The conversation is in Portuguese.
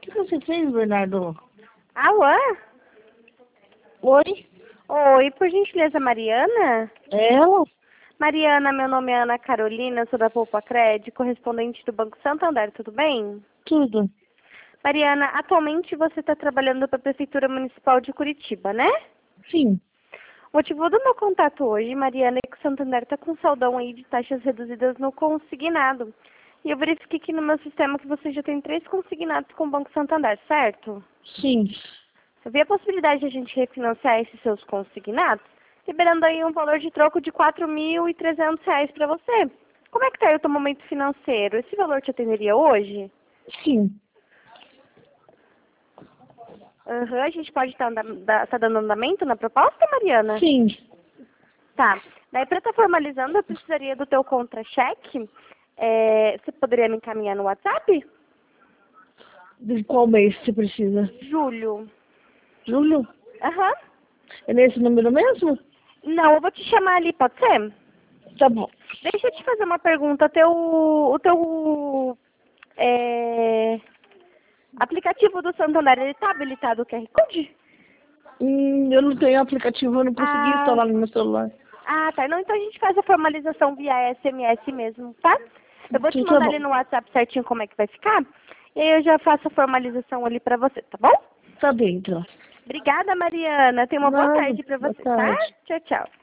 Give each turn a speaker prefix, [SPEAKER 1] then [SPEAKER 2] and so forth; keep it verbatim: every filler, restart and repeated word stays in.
[SPEAKER 1] que você fez, Bernardo?
[SPEAKER 2] Alô?
[SPEAKER 1] Oi?
[SPEAKER 2] Oi, por gentileza, Mariana?
[SPEAKER 1] É ela?
[SPEAKER 2] Mariana, meu nome é Ana Carolina, sou da Poupa Cred, correspondente do Banco Santander, tudo bem?
[SPEAKER 1] Tudo.
[SPEAKER 2] Mariana, atualmente você está trabalhando para a Prefeitura Municipal de Curitiba, né?
[SPEAKER 1] Sim.
[SPEAKER 2] O motivo do meu contato hoje, Mariana, é que o Santander está com saldão aí de taxas reduzidas no consignado. E eu verifiquei aqui no meu sistema que você já tem três consignados com o Banco Santander, certo?
[SPEAKER 1] Sim.
[SPEAKER 2] Eu vi a possibilidade de a gente refinanciar esses seus consignados, liberando aí um valor de troco de quatro mil e trezentos reais para você. Como é que está aí o teu momento financeiro? Esse valor te atenderia hoje?
[SPEAKER 1] Sim.
[SPEAKER 2] Aham, a gente pode estar tá, tá dando andamento na proposta, Mariana?
[SPEAKER 1] Sim.
[SPEAKER 2] Tá. Daí, para estar formalizando, eu precisaria do teu contra-cheque. É, você poderia me encaminhar no WhatsApp?
[SPEAKER 1] De qual mês você precisa?
[SPEAKER 2] Julho.
[SPEAKER 1] Júlio?
[SPEAKER 2] Aham.
[SPEAKER 1] É nesse número mesmo?
[SPEAKER 2] Não, eu vou te chamar ali, pode ser?
[SPEAKER 1] Tá bom.
[SPEAKER 2] Deixa eu te fazer uma pergunta. Teu, o teu é, aplicativo do Santander, ele tá habilitado o Q R Code?
[SPEAKER 1] Hum, eu não tenho aplicativo, eu não consegui
[SPEAKER 2] Ah,
[SPEAKER 1] instalar no meu celular.
[SPEAKER 2] ah, tá. Não, então a gente faz a formalização via S M S mesmo, tá? Eu vou te
[SPEAKER 1] Então tá
[SPEAKER 2] mandar ali
[SPEAKER 1] bom.
[SPEAKER 2] no WhatsApp certinho como é que vai ficar. E aí eu já faço a formalização ali pra você, tá bom?
[SPEAKER 1] Tá bem, então.
[SPEAKER 2] Obrigada, Mariana. Tenha uma boa
[SPEAKER 1] Nada.
[SPEAKER 2] tarde pra
[SPEAKER 1] Boa
[SPEAKER 2] você, tá?
[SPEAKER 1] tarde.
[SPEAKER 2] Tchau, tchau.